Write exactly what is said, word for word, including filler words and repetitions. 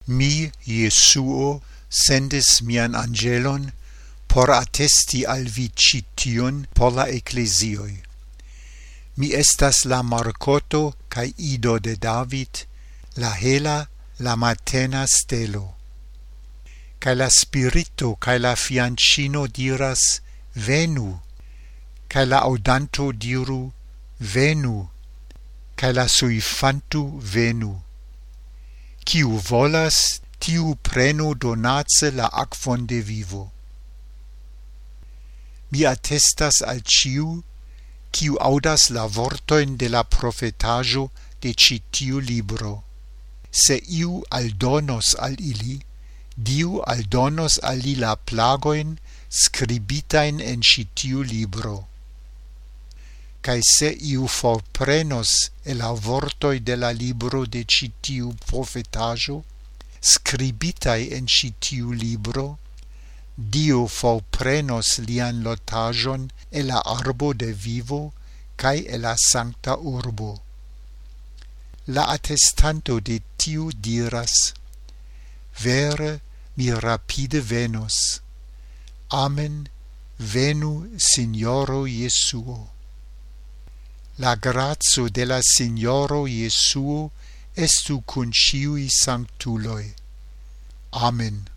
Mi, Jesuo, sendis mian angelon por attesti al vi citiun por la ecclesioi. Mi estas la marcoto cae ido de David, la hela, la matena stelo. Cae la spirito cae la fiancino diras, venu, cae la audanto diru, venu, cae la suifantu venu. Ciu volas, tiu prenu donace la aquon de vivo. Mi attestas al ciu, ciu audas la vortoin de la profetajo de citiu libro. Se iu aldonos al ili, Diu aldonos al li la plagoin scribitain en citiu libro. Cae se iu forprenos el la vortoi de la libro de citiu profetajo, scribitai en citiu libro, Dio forprenos lian lotajon el la arbo de vivo cae el la sancta urbo. La attestanto de tiu diras, vere mi rapide venos. Amen, venu Signoro Jesuo. La grazo de la Signoro Jesuo estu cun ciui sanctuloi. Amen.